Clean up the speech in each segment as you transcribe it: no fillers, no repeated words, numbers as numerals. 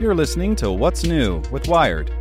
You're listening to What's New with Wired.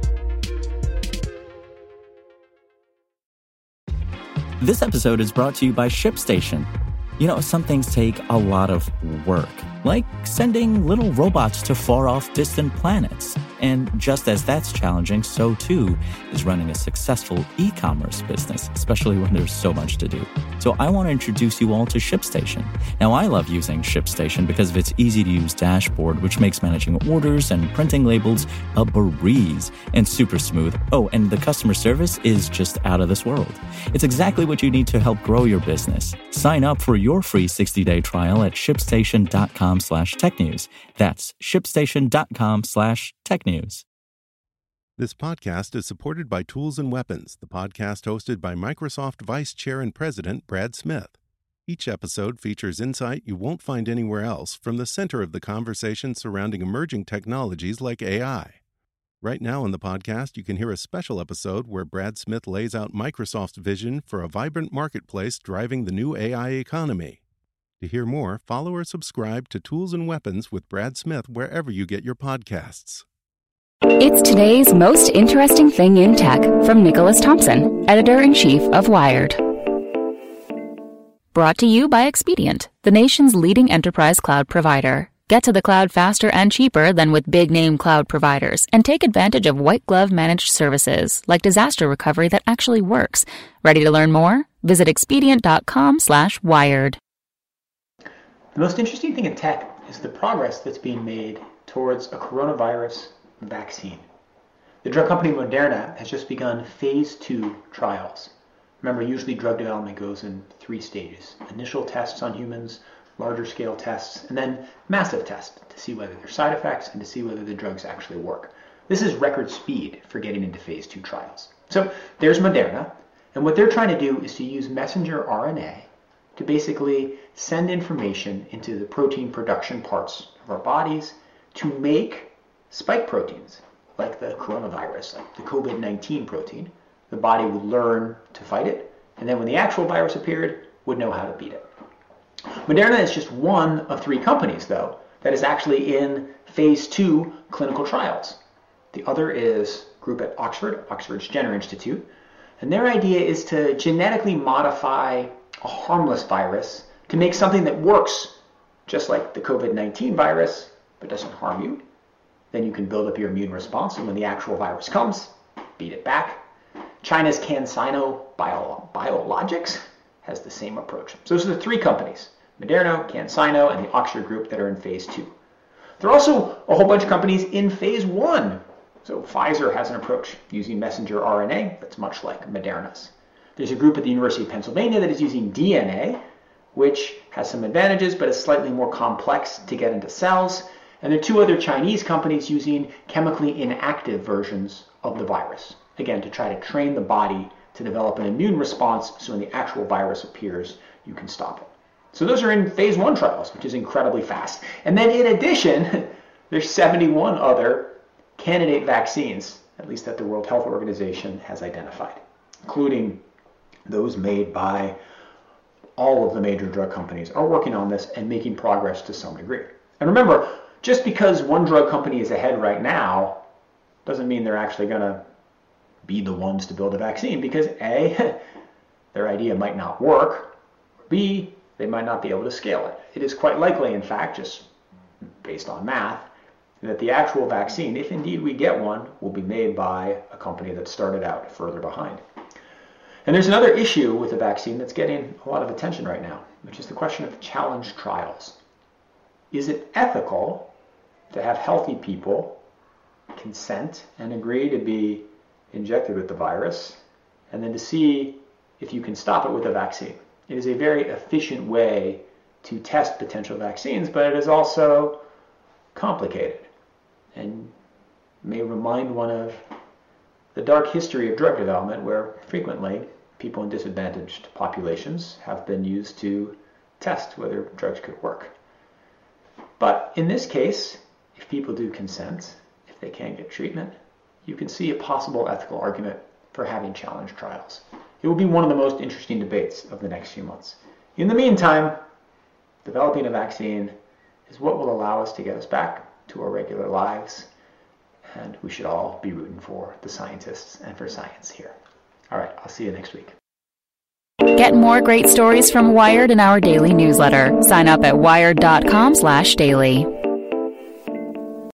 This episode is brought to you by ShipStation. You know, some things take a lot of work, like sending little robots to far-off distant planets. And just as that's challenging, so too is running a successful e-commerce business, especially when there's so much to do. So I want to introduce you all to ShipStation. Now, I love using ShipStation because of its easy-to-use dashboard, which makes managing orders and printing labels a breeze and super smooth. Oh, and the customer service is just out of this world. It's exactly what you need to help grow your business. Sign up for your free 60-day trial at shipstation.com/technews. That's shipstation.com/technews. This podcast is supported by Tools and Weapons, the podcast hosted by Microsoft Vice Chair and President Brad Smith. Each episode features insight you won't find anywhere else from the center of the conversation surrounding emerging technologies like AI. Right now on the podcast, you can hear a special episode where Brad Smith lays out Microsoft's vision for a vibrant marketplace driving the new AI economy. To hear more, follow or subscribe to Tools and Weapons with Brad Smith wherever you get your podcasts. It's today's most interesting thing in tech from Nicholas Thompson, editor-in-chief of Wired. Brought to you by Expedient, the nation's leading enterprise cloud provider. Get to the cloud faster and cheaper than with big-name cloud providers, and take advantage of white-glove managed services like disaster recovery that actually works. Ready to learn more? Visit expedient.com/wired. The most interesting thing in tech is the progress that's being made towards a coronavirus vaccine. The drug company Moderna has just begun phase 2 trials. Remember, usually drug development goes in 3 stages. Initial tests on humans, larger scale tests, and then massive tests to see whether there are side effects and to see whether the drugs actually work. This is record speed for getting into phase 2 trials. So there's Moderna, and what they're trying to do is to use messenger RNA to basically send information into the protein production parts of our bodies to make spike proteins, like the coronavirus, like the COVID-19 protein. The body would learn to fight it, and then when the actual virus appeared, would know how to beat it. Moderna is just one of 3 companies, though, that is actually in phase 2 clinical trials. The other is a group at Oxford's Jenner Institute, and their idea is to genetically modify a harmless virus to make something that works just like the COVID-19 virus, but doesn't harm you. Then you can build up your immune response, and when the actual virus comes, beat it back. China's CanSino Biologics has the same approach. So those are the 3 companies, Moderna, CanSino, and the Oxford group that are in phase 2. There are also a whole bunch of companies in phase 1. So Pfizer has an approach using messenger RNA that's much like Moderna's. There's a group at the University of Pennsylvania that is using DNA, which has some advantages, but is slightly more complex to get into cells. And there are 2 other Chinese companies using chemically inactive versions of the virus, again, to try to train the body to develop an immune response so when the actual virus appears, you can stop it. So those are in phase 1 trials, which is incredibly fast. And then in addition, there's 71 other candidate vaccines, at least that the World Health Organization has identified, including those made by all of the major drug companies are working on this and making progress to some degree. And remember, just because one drug company is ahead right now doesn't mean they're actually going to be the ones to build a vaccine, because A, their idea might not work, or B, they might not be able to scale it. It is quite likely, in fact, just based on math, that the actual vaccine, if indeed we get one, will be made by a company that started out further behind. And there's another issue with the vaccine that's getting a lot of attention right now, which is the question of challenge trials. Is it ethical to have healthy people consent and agree to be injected with the virus, and then to see if you can stop it with a vaccine? It is a very efficient way to test potential vaccines, but it is also complicated and may remind one of the dark history of drug development, where frequently people in disadvantaged populations have been used to test whether drugs could work. But in this case, if people do consent, if they can't get treatment, you can see a possible ethical argument for having challenge trials. It will be one of the most interesting debates of the next few months. In the meantime, developing a vaccine is what will allow us to get us back to our regular lives And we should all be rooting for the scientists and for science here. All right, I'll see you next week. Get more great stories from Wired in our daily newsletter. Sign up at wired.com/daily.